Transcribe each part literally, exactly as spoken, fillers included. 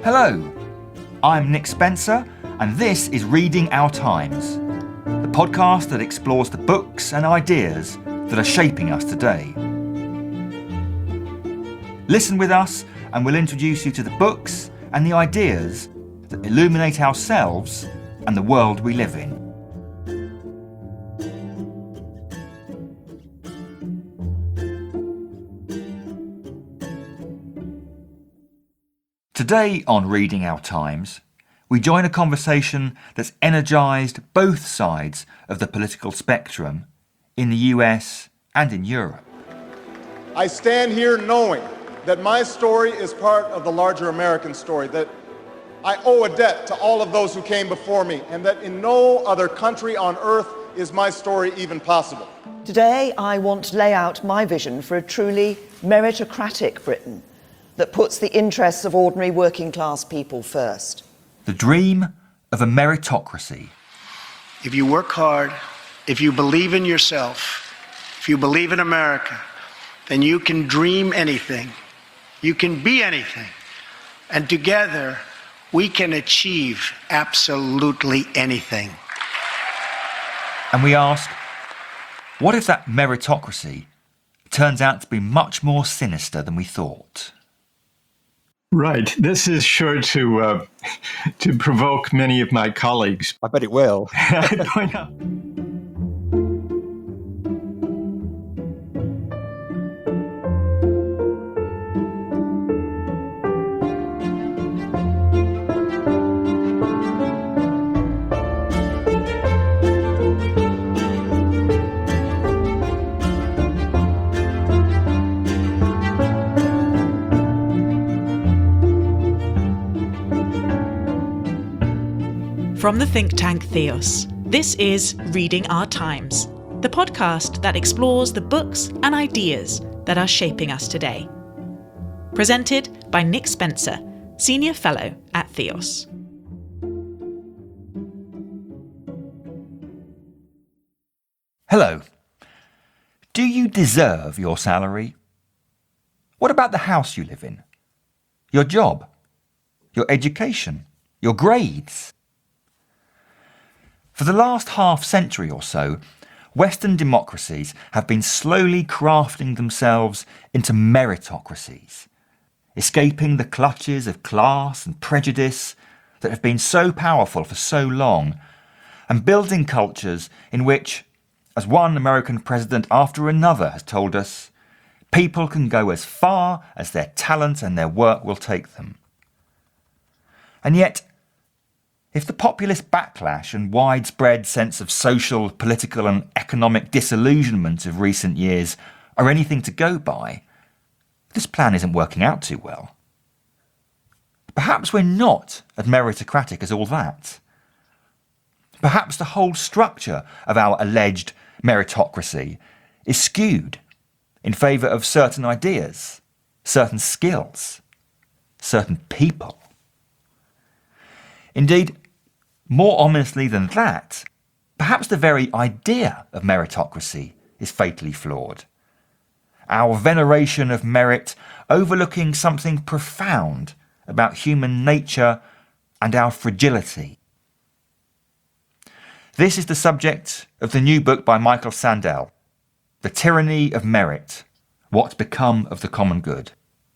Hello, I'm Nick Spencer, and this is Reading Our Times, the podcast that explores the books and ideas that are shaping us today. Listen with us, and we'll introduce you to the books and the ideas that illuminate ourselves and the world we live in. Today on Reading Our Times, we join a conversation that's energised both sides of the political spectrum in the U S and in Europe. I stand here knowing that my story is part of the larger American story, that I owe a debt to all of those who came before me, and that in no other country on earth is my story even possible. Today, I want to lay out my vision for a truly meritocratic Britain that puts the interests of ordinary working class people first. The dream of a meritocracy. If you work hard, if you believe in yourself, if you believe in America, then you can dream anything. You can be anything. And together, we can achieve absolutely anything. And we ask, what if that meritocracy turns out to be much more sinister than we thought? Right. This is sure to uh, to provoke many of my colleagues. I bet it will. Point out. From the think tank Theos, this is Reading Our Times, the podcast that explores the books and ideas that are shaping us today. Presented by Nick Spencer, Senior Fellow at Theos. Hello. Do you deserve your salary? What about the house you live in? Your job? Your education? Your grades? For the last half century or so, Western democracies have been slowly crafting themselves into meritocracies, escaping the clutches of class and prejudice that have been so powerful for so long, and building cultures in which, as one American president after another has told us, people can go as far as their talent and their work will take them. And yet, if the populist backlash and widespread sense of social, political and economic disillusionment of recent years are anything to go by, this plan isn't working out too well. Perhaps we're not as meritocratic as all that. Perhaps the whole structure of our alleged meritocracy is skewed in favour of certain ideas, certain skills, certain people. Indeed, more ominously than that, perhaps the very idea of meritocracy is fatally flawed. Our veneration of merit overlooking something profound about human nature and our fragility. This is the subject of the new book by Michael Sandel, The Tyranny of Merit: What's Become of the Common Good.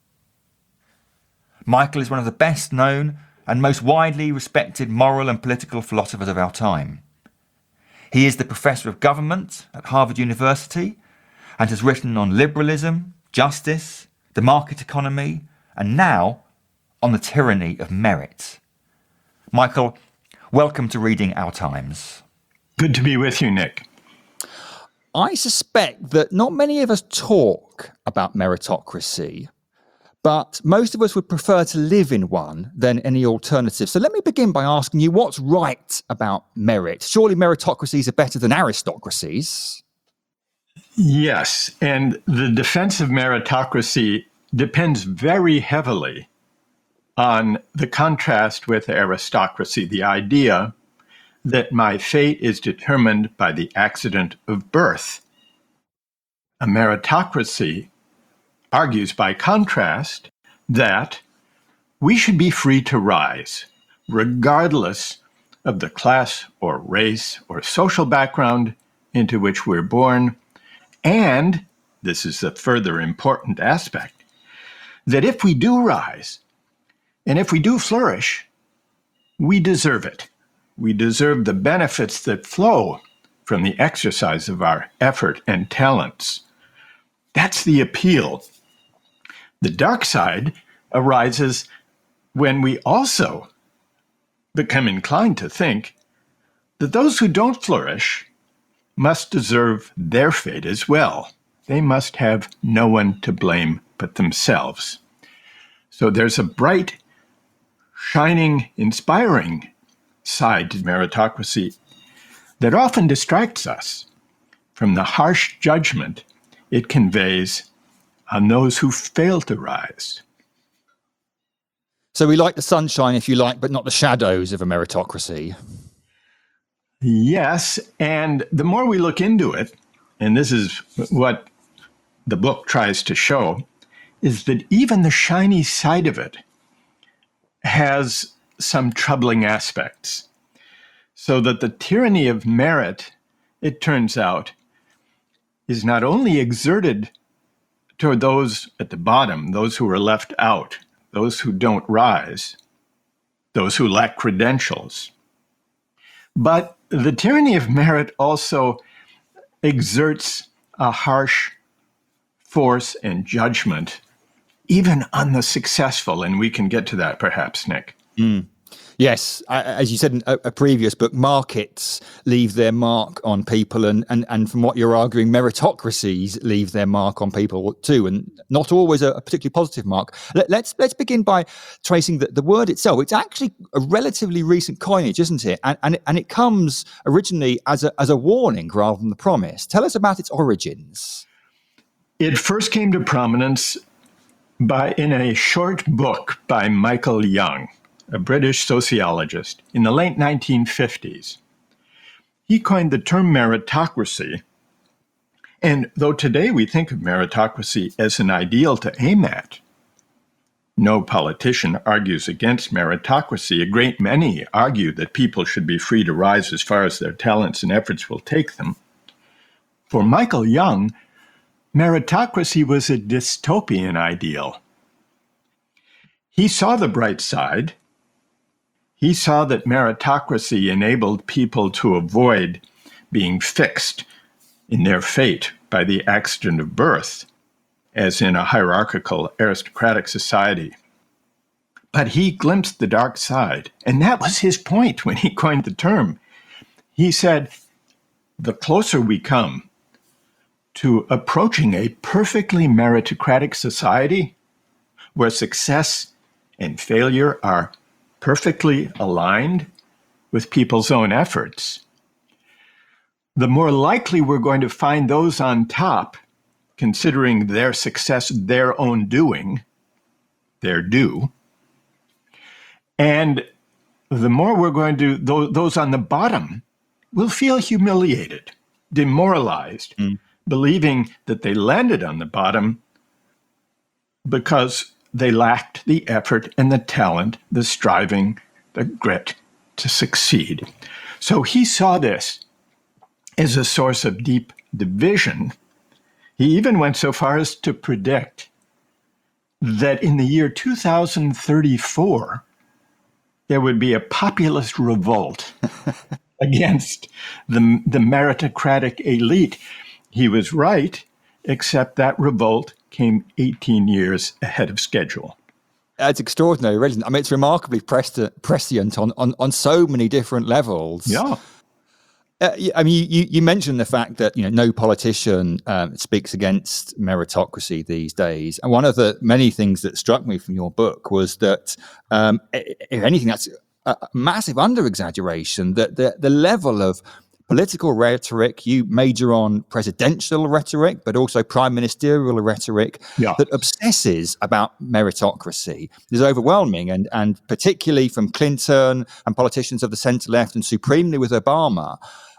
Michael is one of the best known and most widely respected moral and political philosophers of our time. He is the Professor of Government at Harvard University and has written on liberalism, justice, the market economy, and now on the tyranny of merit. Michael, welcome to Reading Our Times. Good to be with you, Nick. I suspect that not many of us talk about meritocracy, but most of us would prefer to live in one than any alternative. So let me begin by asking you, what's right about merit? Surely meritocracies are better than aristocracies. Yes, and the defense of meritocracy depends very heavily on the contrast with aristocracy, the idea that my fate is determined by the accident of birth. A meritocracy argues by contrast that we should be free to rise, regardless of the class or race or social background into which we're born. And, this is a further important aspect, that if we do rise, and if we do flourish, we deserve it. We deserve the benefits that flow from the exercise of our effort and talents. That's the appeal. The dark side arises when we also become inclined to think that those who don't flourish must deserve their fate as well. They must have no one to blame but themselves. So there's a bright, shining, inspiring side to meritocracy that often distracts us from the harsh judgment it conveys on those who fail to rise. So we like the sunshine, if you like, but not the shadows of a meritocracy. Yes, and the more we look into it, and this is what the book tries to show, is that even the shiny side of it has some troubling aspects. So that the tyranny of merit, it turns out, is not only exerted toward those at the bottom, those who are left out, those who don't rise, those who lack credentials, but the tyranny of merit also exerts a harsh force and judgment even on the successful, and we can get to that perhaps, Nick. Mm. Yes, as you said in a, a previous book, markets leave their mark on people, and, and, and from what you're arguing, meritocracies leave their mark on people too, and not always a, a particularly positive mark. Let, let's let's begin by tracing the, the word itself. It's actually a relatively recent coinage, isn't it? And and it, and it comes originally as a as a warning rather than the promise. Tell us about its origins. It first came to prominence by in a short book by Michael Young, a British sociologist, in the late nineteen fifties. He coined the term meritocracy, and though today we think of meritocracy as an ideal to aim at, no politician argues against meritocracy. A great many argue that people should be free to rise as far as their talents and efforts will take them. For Michael Young, meritocracy was a dystopian ideal. He saw the bright side. He saw that meritocracy enabled people to avoid being fixed in their fate by the accident of birth, as in a hierarchical aristocratic society. But he glimpsed the dark side, and that was his point when he coined the term. He said, the closer we come to approaching a perfectly meritocratic society where success and failure are perfectly aligned with people's own efforts, the more likely we're going to find those on top considering their success their own doing, their due, and the more we're going to, those on the bottom will feel humiliated, demoralized, mm. believing that they landed on the bottom because they lacked the effort and the talent, the striving, the grit to succeed. So he saw this as a source of deep division. He even went so far as to predict that in the year two thousand thirty-four, there would be a populist revolt against the, the meritocratic elite. He was right, except that revolt came eighteen years ahead of schedule. That's extraordinary, really. I mean, it's remarkably prescient on, on, on so many different levels. Yeah. Uh, I mean, you, you mentioned the fact that, you know, no politician um, speaks against meritocracy these days. And one of the many things that struck me from your book was that, um, if anything, that's a massive under-exaggeration, that the, the level of political rhetoric, you major on presidential rhetoric, but also prime ministerial rhetoric, yeah. that obsesses about meritocracy is overwhelming. And, and particularly from Clinton and politicians of the centre left, and supremely with Obama,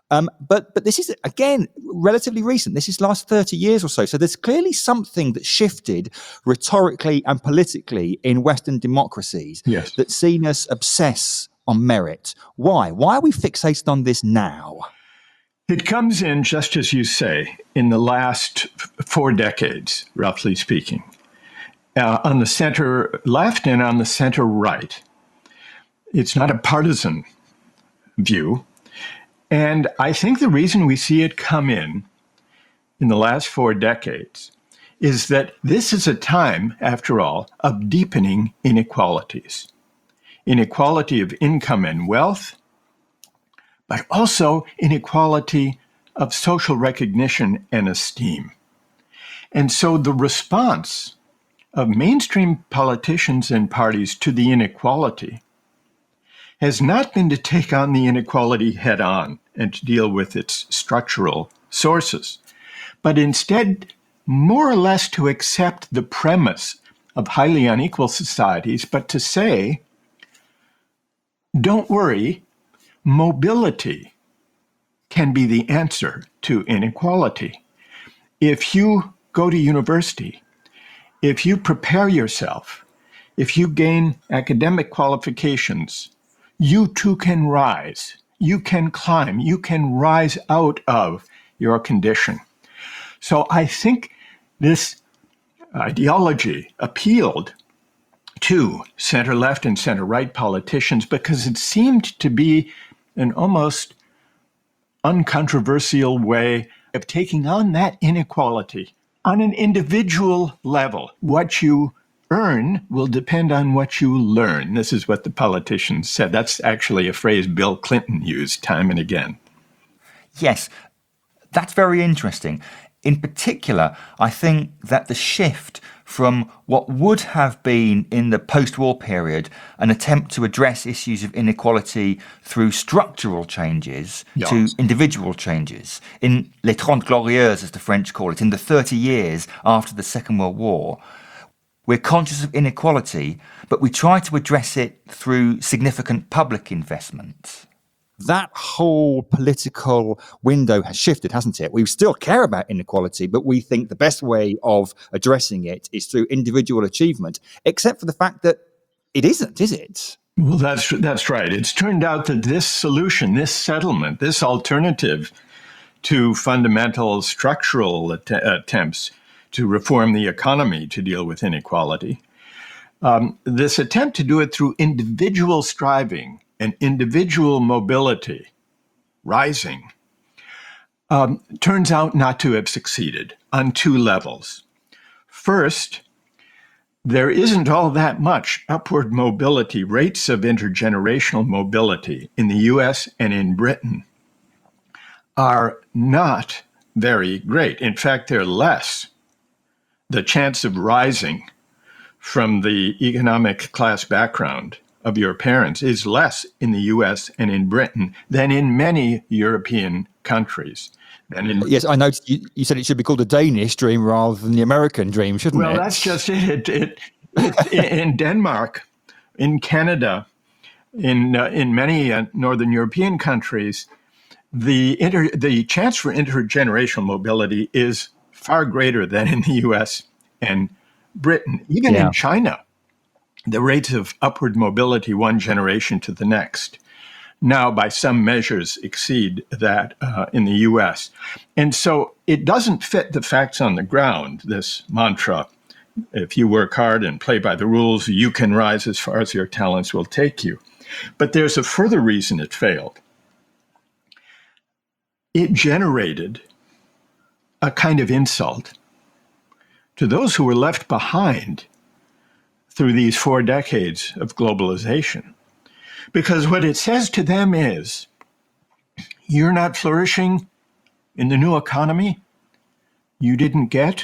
Um, but but this is, again, relatively recent. This is last thirty years or so. So there's clearly something that shifted rhetorically and politically in Western democracies Yes. that's seen us obsess on merit. Why? Why are we fixated on this now? It comes in, just as you say, in the last f- four decades, roughly speaking, uh, on the center left and on the center right. It's not a partisan view. And I think the reason we see it come in in the last four decades is that this is a time, after all, of deepening inequalities. Inequality of income and wealth, but also inequality of social recognition and esteem. And so the response of mainstream politicians and parties to the inequality has not been to take on the inequality head on and to deal with its structural sources, but instead more or less to accept the premise of highly unequal societies, but to say, don't worry, mobility can be the answer to inequality. If you go to university, if you prepare yourself, if you gain academic qualifications, you too can rise. You can climb. You can rise out of your condition. So I think this ideology appealed to center-left and center-right politicians because it seemed to be an almost uncontroversial way of taking on that inequality on an individual level. What you earn will depend on what you learn. This is what the politicians said. That's actually a phrase Bill Clinton used time and again. Yes, that's very interesting. In particular, I think that the shift from what would have been in the post-war period an attempt to address issues of inequality through structural changes Yes. to individual changes. In Les Trente Glorieuses, as the French call it, in the thirty years after the Second World War, we're conscious of inequality, but we try to address it through significant public investment. That whole political window has shifted, hasn't it? We still care about inequality, but we think the best way of addressing it is through individual achievement, except for the fact that it isn't, is it? Well, that's that's right. It's turned out that this solution, this settlement, this alternative to fundamental structural att- attempts to reform the economy to deal with inequality, um, this attempt to do it through individual striving and individual mobility, rising, um, turns out not to have succeeded on two levels. First, there isn't all that much upward mobility. Rates of intergenerational mobility in the U S and in Britain are not very great. In fact, they're less. The chance of rising from the economic class background of your parents is less in the U S and in Britain than in many European countries. Than in Yes, I noticed you, you said it should be called the Danish dream rather than the American dream, shouldn't Well, it? that's just it. It, it, it in Denmark, in Canada, in uh, in many uh, Northern European countries, the inter, the chance for intergenerational mobility is far greater than in the U S and Britain. Even Yeah. in China, the rates of upward mobility one generation to the next now by some measures exceed that uh, in the U S. And so it doesn't fit the facts on the ground, this mantra. If you work hard and play by the rules, you can rise as far as your talents will take you. But there's a further reason it failed. It generated a kind of insult to those who were left behind through these four decades of globalization. Because what it says to them is, you're not flourishing in the new economy. You didn't get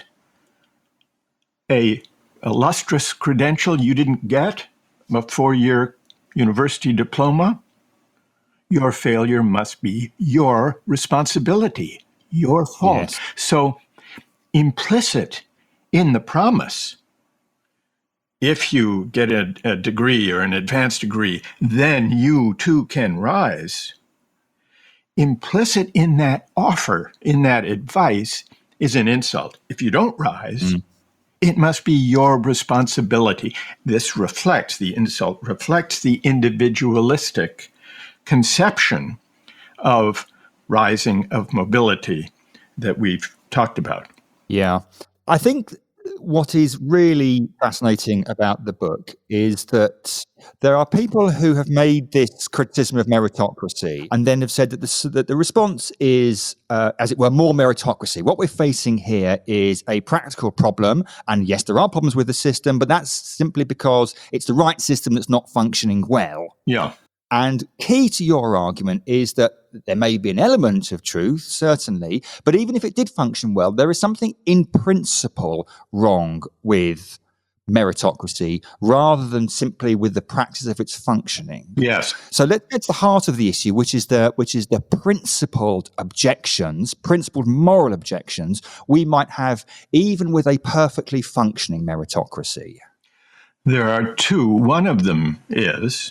a illustrious credential. You didn't get a four-year university diploma. Your failure must be your responsibility, your fault. Yes. So implicit in the promise, if you get a, a degree or an advanced degree, then you too can rise, implicit in that offer, in that advice, is an insult. If you don't rise, mm. it must be your responsibility. This reflects, the insult reflects the individualistic conception of rising, of mobility that we've talked about. Yeah. I think what is really fascinating about the book is that there are people who have made this criticism of meritocracy and then have said that the, that the response is, uh, as it were, more meritocracy. What we're facing here is a practical problem. And yes, there are problems with the system, but that's simply because it's the right system that's not functioning well. Yeah. And key to your argument is that there may be an element of truth, certainly, but even if it did function well, there is something in principle wrong with meritocracy rather than simply with the practice of its functioning. Yes. So let's get to the heart of the issue, which is the which is the principled objections, principled moral objections we might have even with a perfectly functioning meritocracy. There are two. One of them is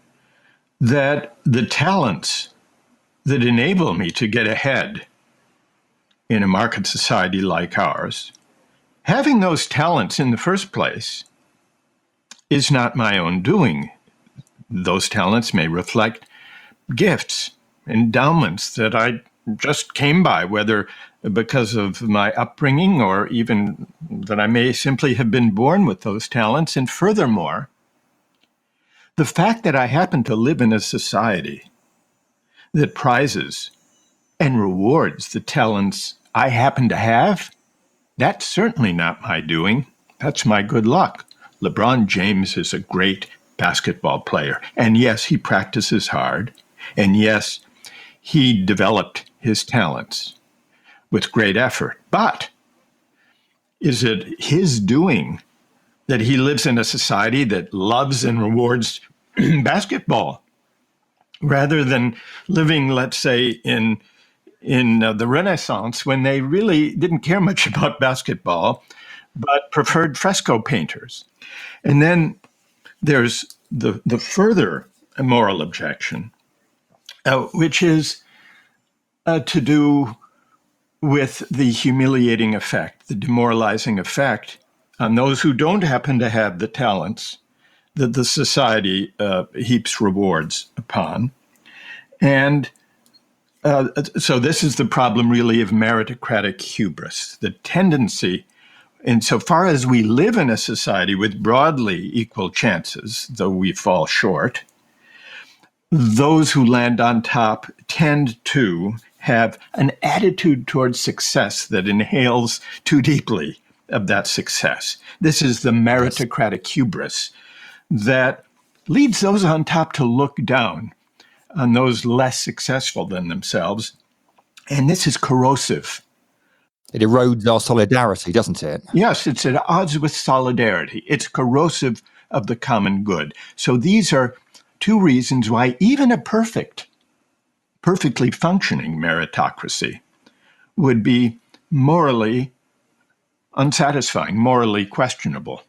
that the talents that enable me to get ahead in a market society like ours, having those talents in the first place is not my own doing. Those talents may reflect gifts, endowments that I just came by, whether because of my upbringing or even that I may simply have been born with those talents. And furthermore, the fact that I happen to live in a society that prizes and rewards the talents I happen to have, that's certainly not my doing. That's my good luck. LeBron James is a great basketball player. And yes, he practices hard. And yes, he developed his talents with great effort. But is it his doing that he lives in a society that loves and rewards basketball rather than living, let's say, in in uh, the Renaissance when they really didn't care much about basketball, but preferred fresco painters? And then there's the, the further moral objection, uh, which is uh, to do with the humiliating effect, the demoralizing effect on those who don't happen to have the talents that the society uh, heaps rewards upon. And uh, so this is the problem really of meritocratic hubris, the tendency, insofar as we live in a society with broadly equal chances, though we fall short, those who land on top tend to have an attitude towards success that inhales too deeply of that success. This is the meritocratic hubris that leads those on top to look down on those less successful than themselves. And this is corrosive. It erodes our solidarity, doesn't it? Yes, it's at odds with solidarity. It's corrosive of the common good. So these are two reasons why even a perfect, perfectly functioning meritocracy would be morally unsatisfying, morally questionable.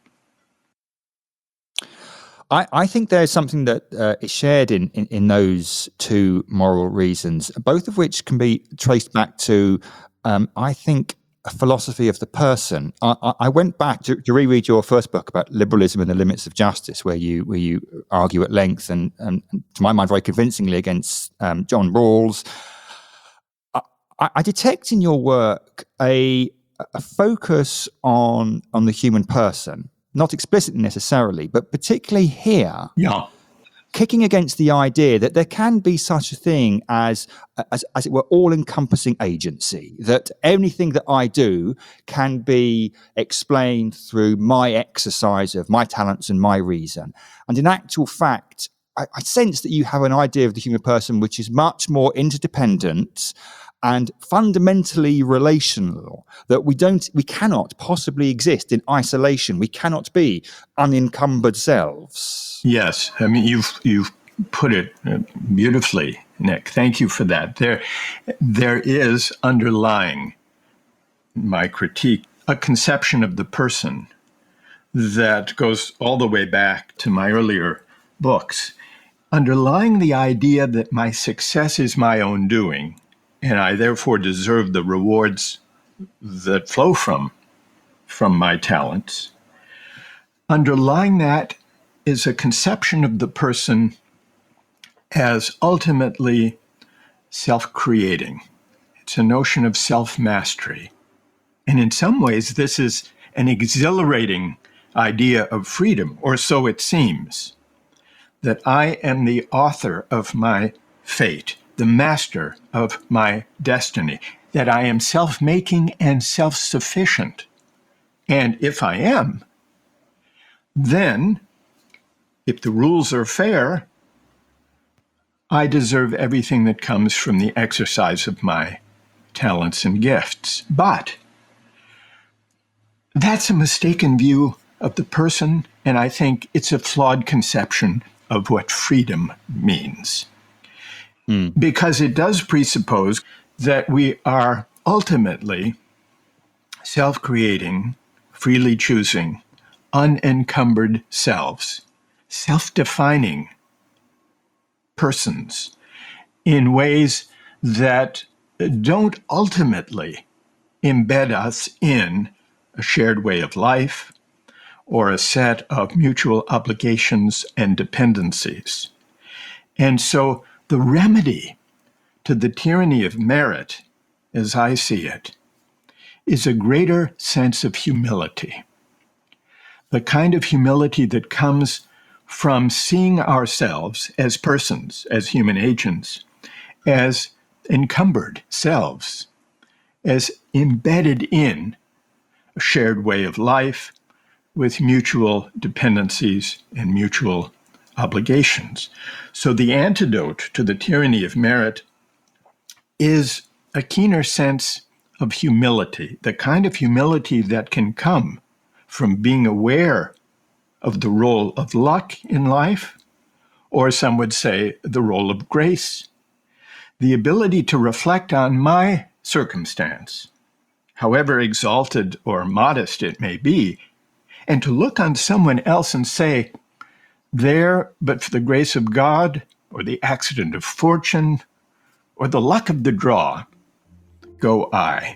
I, I think there's something that uh, is shared in, in, in those two moral reasons, both of which can be traced back to, um, I think, a philosophy of the person. I, I went back to, to reread your first book about liberalism and the limits of justice, where you where you argue at length and, and to my mind, very convincingly against um, John Rawls. I, I detect in your work a, a focus on on the human person. Not explicitly necessarily, but particularly here, yeah. kicking against the idea that there can be such a thing as, as, as it were, all-encompassing agency, that anything that I do can be explained through my exercise of my talents and my reason. And in actual fact, I, I sense that you have an idea of the human person which is much more interdependent and fundamentally relational, that we don't, we cannot possibly exist in isolation. We cannot be unencumbered selves. Yes, I mean you've you've put it beautifully, Nick. Thank you for that. There, there is underlying my critique a conception of the person that goes all the way back to my earlier books, underlying the idea that my success is my own doing, and I therefore deserve the rewards that flow from, from my talents, underlying that is a conception of the person as ultimately self-creating. It's a notion of self-mastery. And in some ways, this is an exhilarating idea of freedom, or so it seems, that I am the author of my fate, the master of my destiny, that I am self-making and self-sufficient. And if I am, then, if the rules are fair, I deserve everything that comes from the exercise of my talents and gifts. But that's a mistaken view of the person, and I think it's a flawed conception of what freedom means. Mm. Because it does presuppose that we are ultimately self-creating, freely choosing, unencumbered selves, self-defining persons in ways that don't ultimately embed us in a shared way of life or a set of mutual obligations and dependencies. And so the remedy to the tyranny of merit, as I see it, is a greater sense of humility. The kind of humility that comes from seeing ourselves as persons, as human agents, as encumbered selves, as embedded in a shared way of life with mutual dependencies and mutual obligations. So the antidote to the tyranny of merit is a keener sense of humility, the kind of humility that can come from being aware of the role of luck in life, or some would say the role of grace, the ability to reflect on my circumstance, however exalted or modest it may be, and to look on someone else and say, there, but for the grace of God, or the accident of fortune, or the luck of the draw, go I.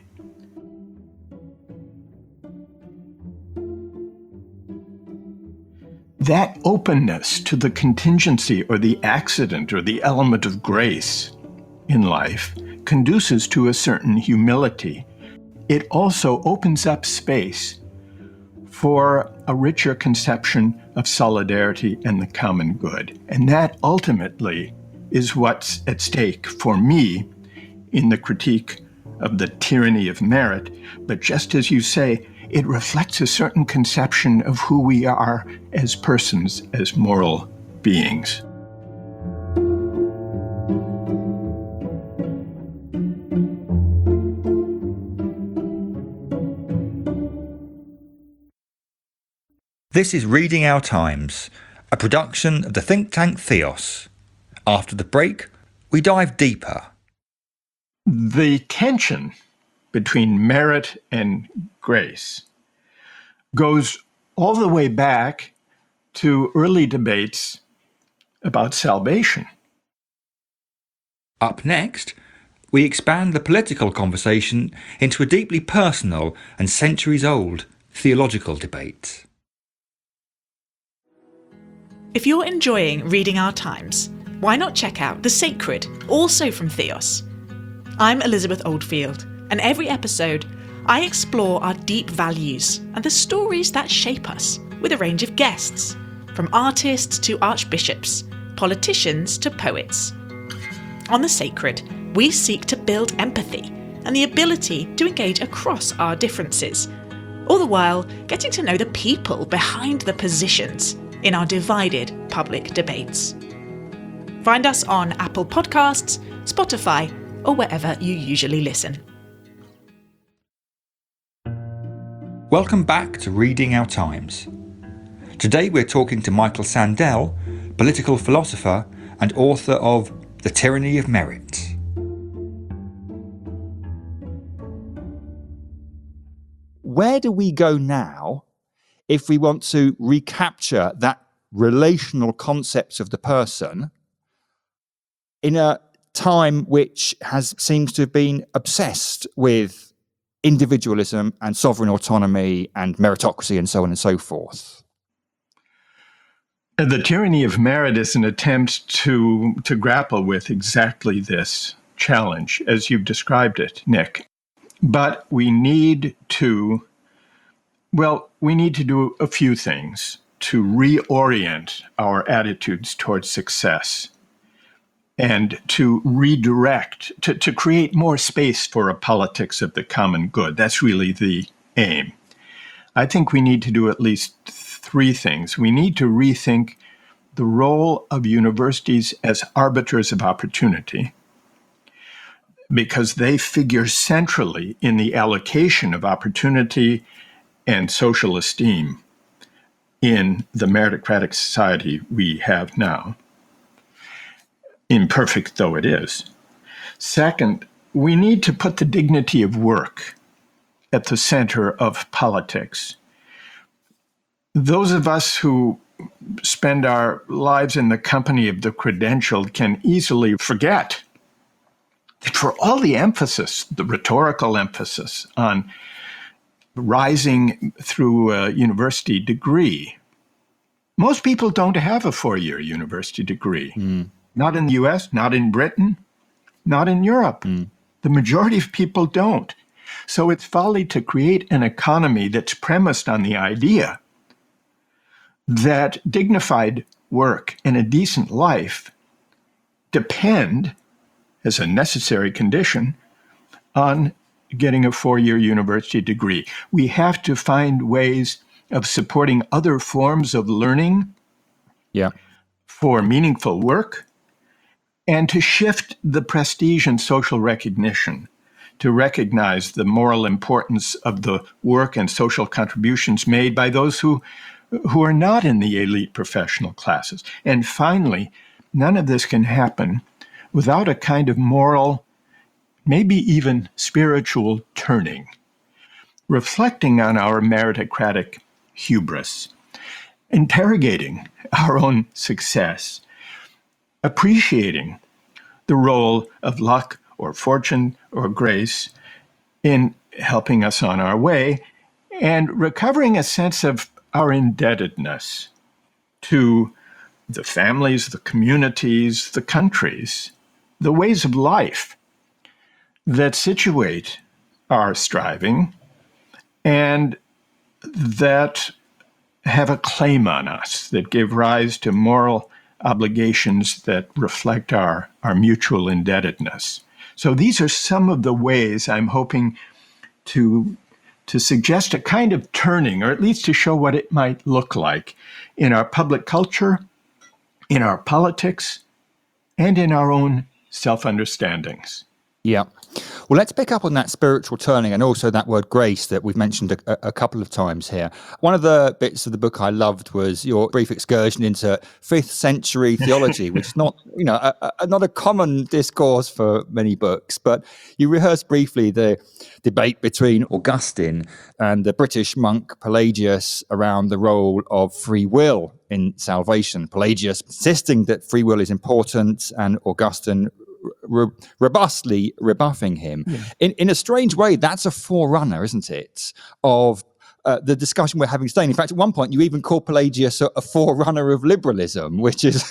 That openness to the contingency or the accident or the element of grace in life conduces to a certain humility. It also opens up space for a richer conception of solidarity and the common good. And that ultimately is what's at stake for me in the critique of the tyranny of merit. But just as you say, it reflects a certain conception of who we are as persons, as moral beings. This is Reading Our Times, a production of the think tank Theos. After the break, we dive deeper. The tension between merit and grace goes all the way back to early debates about salvation. Up next, we expand the political conversation into a deeply personal and centuries-old theological debate. If you're enjoying Reading Our Times, why not check out The Sacred, also from Theos? I'm Elizabeth Oldfield, and every episode I explore our deep values and the stories that shape us with a range of guests, from artists to archbishops, politicians to poets. On The Sacred, we seek to build empathy and the ability to engage across our differences, all the while getting to know the people behind the positions in our divided public debates. Find us on Apple Podcasts, Spotify, or wherever you usually listen. Welcome back to Reading Our Times. Today we're talking to Michael Sandel, political philosopher and author of The Tyranny of Merit. Where do we go now if we want to recapture that relational concept of the person in a time which has seems to have been obsessed with individualism and sovereign autonomy and meritocracy and so on and so forth. The tyranny of merit is an attempt to, to grapple with exactly this challenge, as you've described it, Nick. But we need to, well, we need to do a few things to reorient our attitudes towards success and to redirect, to, to create more space for a politics of the common good. That's really the aim. I think we need to do at least three things. We need to rethink the role of universities as arbiters of opportunity, because they figure centrally in the allocation of opportunity and social esteem in the meritocratic society we have now, imperfect though it is. Second, we need to put the dignity of work at the center of politics. Those of us who spend our lives in the company of the credentialed can easily forget that for all the emphasis, the rhetorical emphasis on rising through a university degree, most people don't have a four-year university degree. Mm. Not in the U S, not in Britain, not in Europe. Mm. The majority of people don't. So it's folly to create an economy that's premised on the idea that dignified work and a decent life depend, as a necessary condition, on getting a four-year university degree. We have to find ways of supporting other forms of learning yeah. for meaningful work, and to shift the prestige and social recognition, to recognize the moral importance of the work and social contributions made by those who, who are not in the elite professional classes. And finally, none of this can happen without a kind of moral, maybe even spiritual turning, reflecting on our meritocratic hubris, interrogating our own success, appreciating the role of luck or fortune or grace in helping us on our way, and recovering a sense of our indebtedness to the families, the communities, the countries, the ways of life that situate our striving and that have a claim on us, that give rise to moral obligations that reflect our, our mutual indebtedness. So these are some of the ways I'm hoping to, to suggest a kind of turning, or at least to show what it might look like in our public culture, in our politics, and in our own self-understandings. Yeah. Well, let's pick up on that spiritual turning and also that word grace that we've mentioned a, a couple of times here. One of the bits of the book I loved was your brief excursion into fifth century theology, which is not, you know, a, a, not a common discourse for many books, but you rehearsed briefly the debate between Augustine and the British monk Pelagius around the role of free will in salvation. Pelagius insisting that free will is important, and Augustine Re- robustly rebuffing him. Yeah. In in a strange way, that's a forerunner, isn't it, of uh, the discussion we're having today. In fact, at one point, you even call Pelagius a, a forerunner of liberalism, which is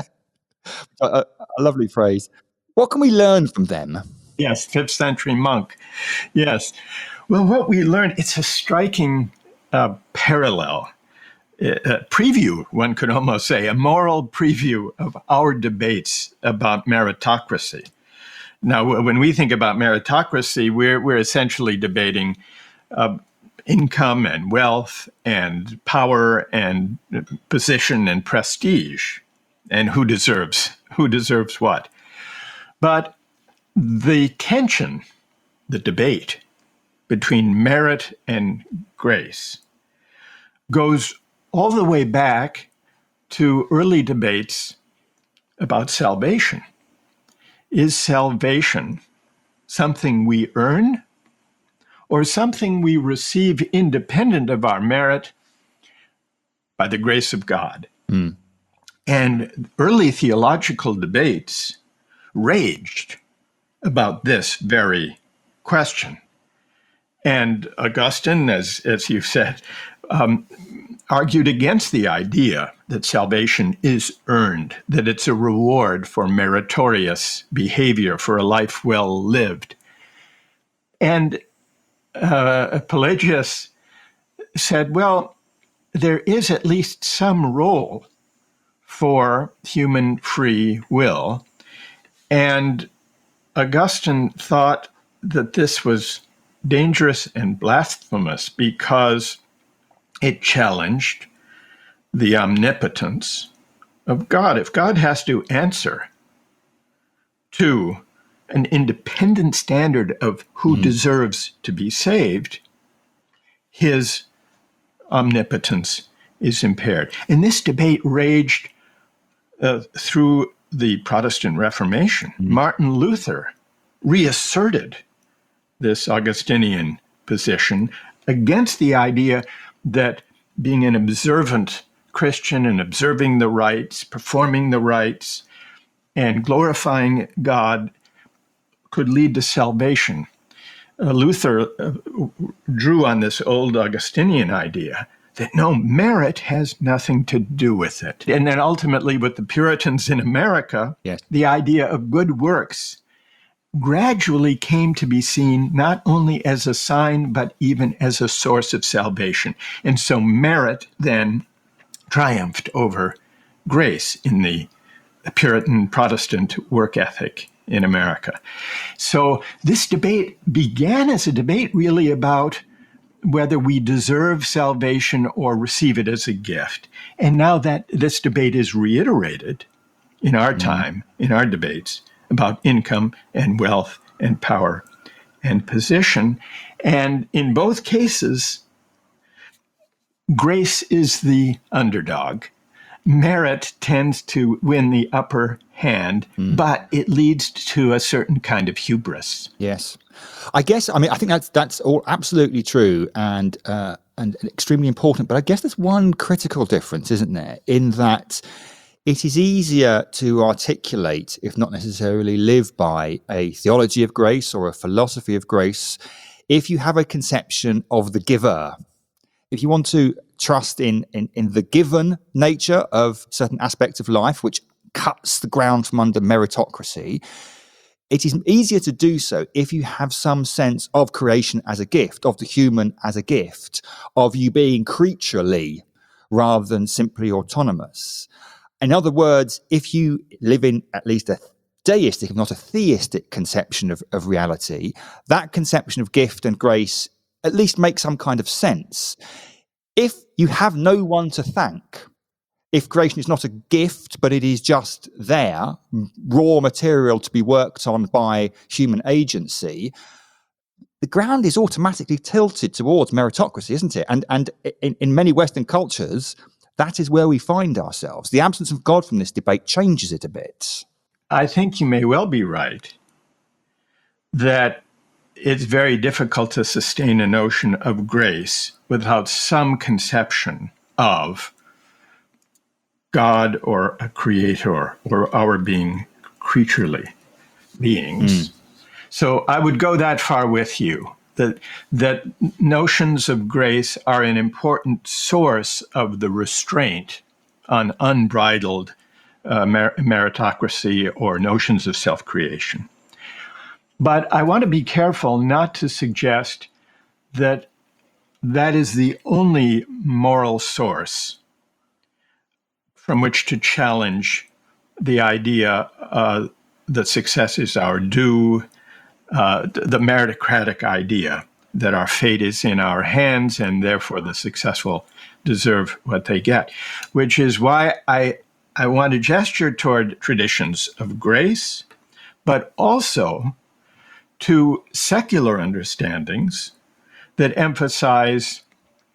a, a lovely phrase. What can we learn from them? Yes, fifth century monk. Yes. Well, what we learned, it's a striking uh, parallel. A preview, one could almost say, a moral preview of our debates about meritocracy. Now, when we think about meritocracy, we're we're essentially debating uh, income and wealth and power and position and prestige, and who deserves who deserves what. But the tension, the debate between merit and grace goes all the way back to early debates about salvation. Is salvation something we earn or something we receive independent of our merit by the grace of God? Mm. And early theological debates raged about this very question. And Augustine, as, as you've said, um, argued against the idea that salvation is earned, that it's a reward for meritorious behavior, for a life well lived. And uh, Pelagius said, well, there is at least some role for human free will. And Augustine thought that this was dangerous and blasphemous because it challenged the omnipotence of God. If God has to answer to an independent standard of who mm. deserves to be saved, his omnipotence is impaired. And this debate raged uh, through the Protestant Reformation. Mm. Martin Luther reasserted this Augustinian position against the idea that being an observant Christian and observing the rites, performing the rites, and glorifying God could lead to salvation. Uh, Luther uh, drew on this old Augustinian idea that no, merit has nothing to do with it. And then ultimately with the Puritans in America, yes. the idea of good works gradually came to be seen not only as a sign, but even as a source of salvation. And so merit then triumphed over grace in the Puritan Protestant work ethic in America. So this debate began as a debate really about whether we deserve salvation or receive it as a gift. And now that this debate is reiterated in our time, in our debates about income and wealth and power and position. And in both cases, grace is the underdog. Merit tends to win the upper hand, mm. but it leads to a certain kind of hubris. Yes. I guess, I mean, I think that's that's all absolutely true and uh, and extremely important. But I guess there's one critical difference, isn't there, in that it is easier to articulate, if not necessarily live by, a theology of grace or a philosophy of grace if you have a conception of the giver. If you want to trust in, in, in the given nature of certain aspects of life, which cuts the ground from under meritocracy, it is easier to do so if you have some sense of creation as a gift, of the human as a gift, of you being creaturely rather than simply autonomous. In other words, if you live in at least a deistic, if not a theistic conception of, of reality, that conception of gift and grace at least makes some kind of sense. If you have no one to thank, if creation is not a gift, but it is just there, raw material to be worked on by human agency, the ground is automatically tilted towards meritocracy, isn't it? And and in, in many Western cultures, that is where we find ourselves. The absence of God from this debate changes it a bit. I think you may well be right that it's very difficult to sustain a notion of grace without some conception of God or a creator or our being creaturely beings. Mm. So I would go that far with you, that that notions of grace are an important source of the restraint on unbridled uh, mer- meritocracy or notions of self-creation. But I want to be careful not to suggest that that is the only moral source from which to challenge the idea uh, that success is our due, uh, the meritocratic idea that our fate is in our hands and therefore the successful deserve what they get, which is why I, I want to gesture toward traditions of grace, but also to secular understandings that emphasize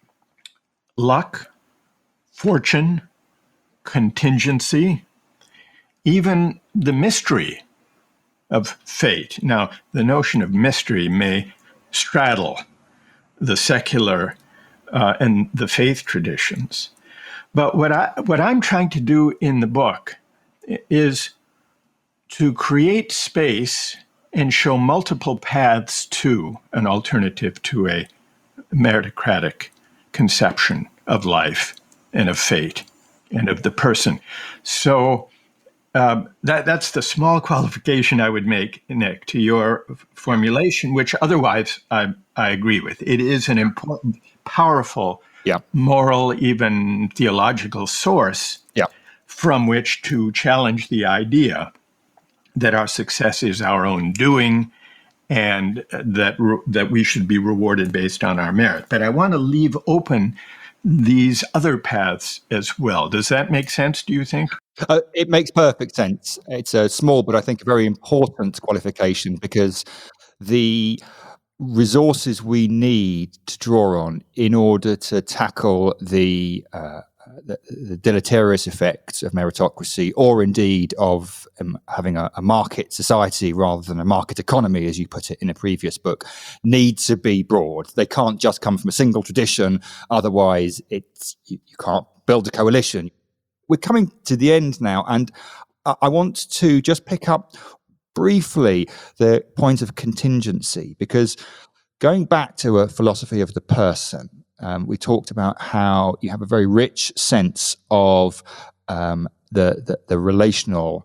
luck, fortune, contingency, even the mystery of fate. Now, the notion of mystery may straddle the secular uh, and the faith traditions. But what I what I'm trying to do in the book is to create space and show multiple paths to an alternative to a meritocratic conception of life and of fate and of the person. So uh, that that's the small qualification I would make, Nick, to your formulation, which otherwise I, I agree with. It is an important, powerful, Yeah. moral, even theological source Yeah. from which to challenge the idea that our success is our own doing and that re- that we should be rewarded based on our merit. But I want to leave open these other paths as well. Does that make sense, do you think? Uh, it makes perfect sense. It's a small, but I think a very important qualification, because the resources we need to draw on in order to tackle the, uh, the, the deleterious effects of meritocracy, or indeed of um, having a, a market society rather than a market economy, as you put it in a previous book, need to be broad. They can't just come from a single tradition. Otherwise, it's you, you can't build a coalition. We're coming to the end now, and I, I want to just pick up briefly the point of contingency, because going back to a philosophy of the person, um, we talked about how you have a very rich sense of um, the, the the relational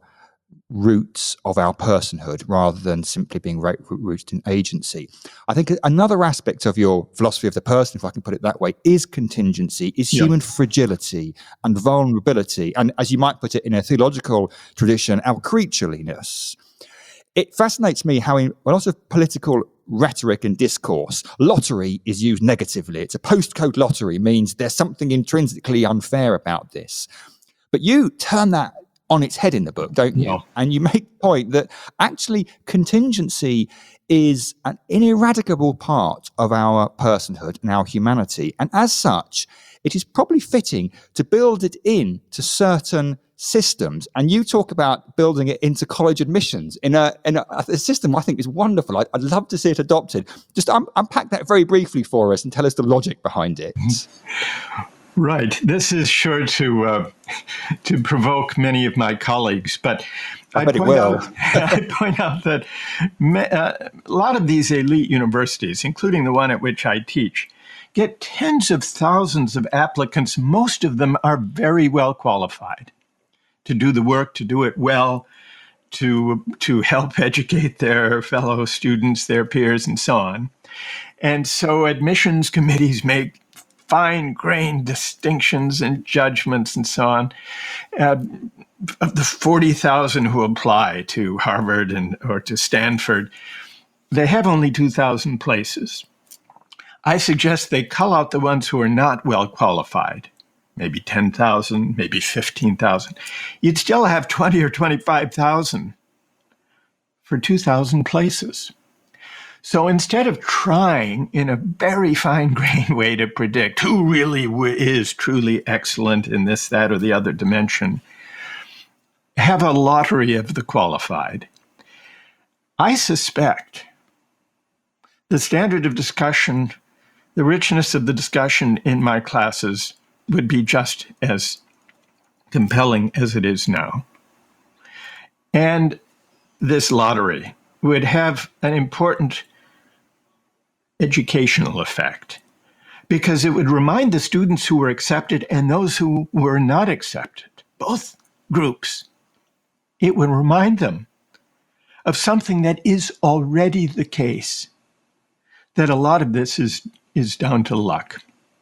roots of our personhood rather than simply being ra- rooted in agency. I think another aspect of your philosophy of the person, if I can put it that way, is contingency, is Yeah. human fragility and vulnerability. And as you might put it in a theological tradition, our creatureliness. It fascinates me how in a lot of political rhetoric and discourse, lottery is used negatively. It's a postcode lottery, means there's something intrinsically unfair about this. But you turn that on its head in the book, don't you? No. And you make the point that actually contingency is an ineradicable part of our personhood and our humanity. And as such, it is probably fitting to build it in to certain systems. And you talk about building it into college admissions in a, in a, a system I think is wonderful. I'd, I'd love to see it adopted. Just un- unpack that very briefly for us and tell us the logic behind it. Right. This is sure to uh, to provoke many of my colleagues, but I bet it point will. out, I point out that me, uh, a lot of these elite universities, including the one at which I teach, get tens of thousands of applicants. Most of them are very well qualified to do the work, to do it well, to to help educate their fellow students, their peers, and so on. And so admissions committees make fine-grained distinctions and judgments and so on. Uh, of the forty thousand who apply to Harvard and or to Stanford, they have only two thousand places. I suggest they cull out the ones who are not well qualified, maybe ten thousand, maybe fifteen thousand. You'd still have twenty or twenty-five thousand for two thousand places. So instead of trying in a very fine-grained way to predict who really w- is truly excellent in this, that, or the other dimension, have a lottery of the qualified. I suspect the standard of discussion, the richness of the discussion in my classes would be just as compelling as it is now. And this lottery would have an important educational effect, because it would remind the students who were accepted and those who were not accepted, both groups, it would remind them of something that is already the case, that a lot of this is, is down to luck.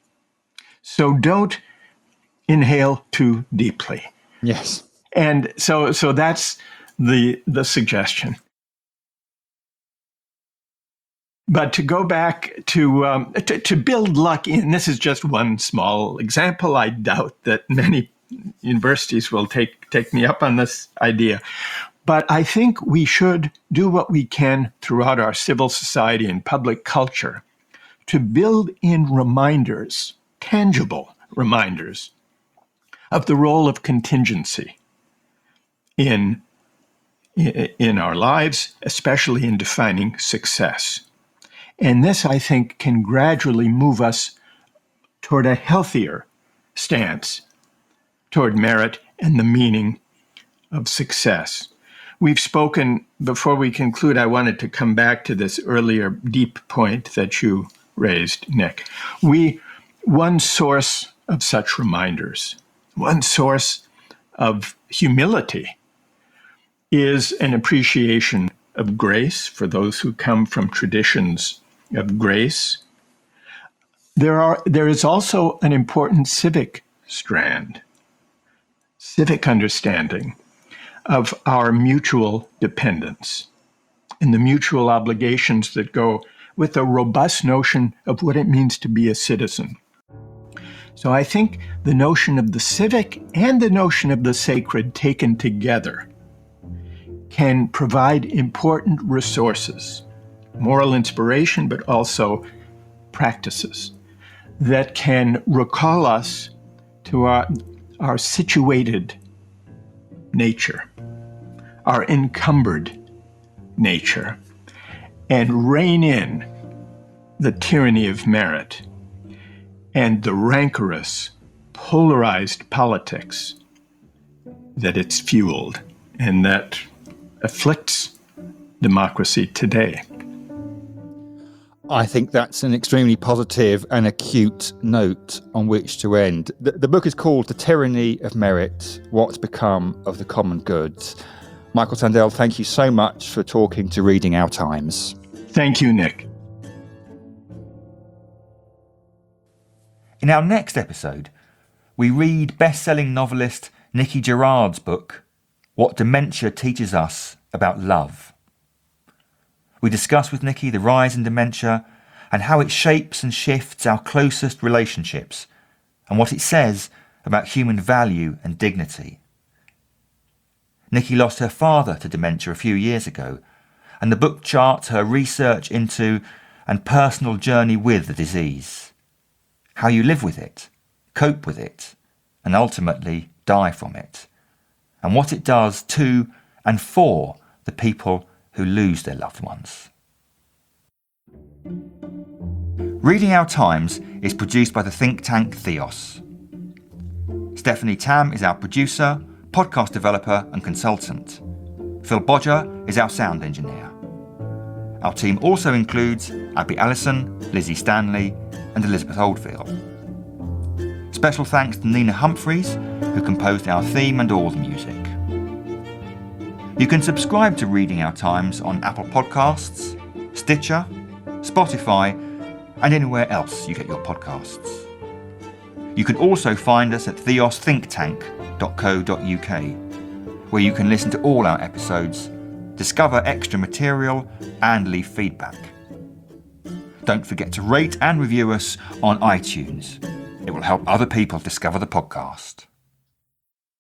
So don't inhale too deeply. Yes. And so so that's the the suggestion. But to go back to, um, to to build luck in, this is just one small example. I doubt that many universities will take take me up on this idea. But I think we should do what we can throughout our civil society and public culture to build in reminders, tangible reminders, of the role of contingency in, in our lives, especially in defining success. And this, I think, can gradually move us toward a healthier stance toward merit and the meaning of success. we've spoken, before we conclude, I wanted to come back to this earlier deep point that you raised, Nick. We, one source of such reminders, one source of humility is an appreciation of grace for those who come from traditions of grace. There are, there is also an important civic strand, civic understanding of our mutual dependence and the mutual obligations that go with a robust notion of what it means to be a citizen. So I think the notion of the civic and the notion of the sacred taken together can provide important resources, moral inspiration, but also practices that can recall us to our, our situated nature, our encumbered nature, and rein in the tyranny of merit and the rancorous, polarized politics that it's fueled and that afflicts democracy today. I think that's an extremely positive and acute note on which to end. The, the book is called The Tyranny of Merit, What's Become of the Common Good. Michael Sandel, thank you so much for talking to Reading Our Times. Thank you, Nick. In our next episode, we read best-selling novelist Nikki Gerard's book, What Dementia Teaches Us About Love. We discuss with Nikki the rise in dementia and how it shapes and shifts our closest relationships and what it says about human value and dignity. Nikki lost her father to dementia a few years ago, and the book charts her research into and personal journey with the disease, how you live with it, cope with it, and ultimately die from it, and what it does to and for the people who lose their loved ones. Reading Our Times is produced by the think tank Theos. Stephanie Tam is our producer, podcast developer and consultant. Phil Bodger is our sound engineer. Our team also includes Abby Allison, Lizzie Stanley and Elizabeth Oldfield. Special thanks to Nina Humphreys, who composed our theme and all the music. You can subscribe to Reading Our Times on Apple Podcasts, Stitcher, Spotify, and anywhere else you get your podcasts. You can also find us at theos think tank dot co dot uk, where you can listen to all our episodes, discover extra material, and leave feedback. Don't forget to rate and review us on iTunes. It will help other people discover the podcast.